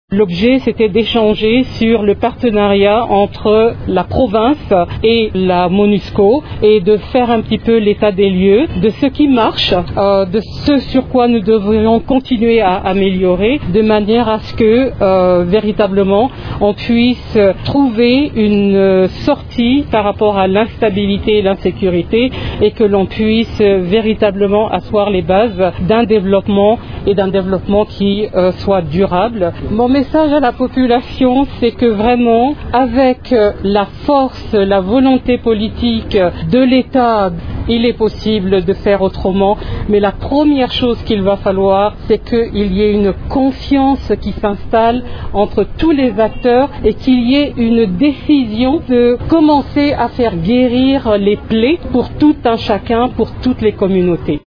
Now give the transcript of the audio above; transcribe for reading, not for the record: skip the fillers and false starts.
L'objet, c'était d'échanger sur le partenariat entre la province et la MONUSCO et de faire un petit peu l'état des lieux de ce qui marche, de ce sur quoi nous devrions continuer à améliorer, de manière à ce que véritablement on puisse trouver une sortie par rapport à l'instabilité et l'insécurité et que l'on puisse véritablement asseoir les bases d'un développement et d'un développement qui soit durable. Mon message à la population, c'est que vraiment, avec la force, la volonté politique de l'État, il est possible de faire autrement, mais la première chose qu'il va falloir, c'est qu'il y ait une confiance qui s'installe entre tous les acteurs et qu'il y ait une décision de commencer à faire guérir les plaies pour tout un chacun, pour toutes les communautés.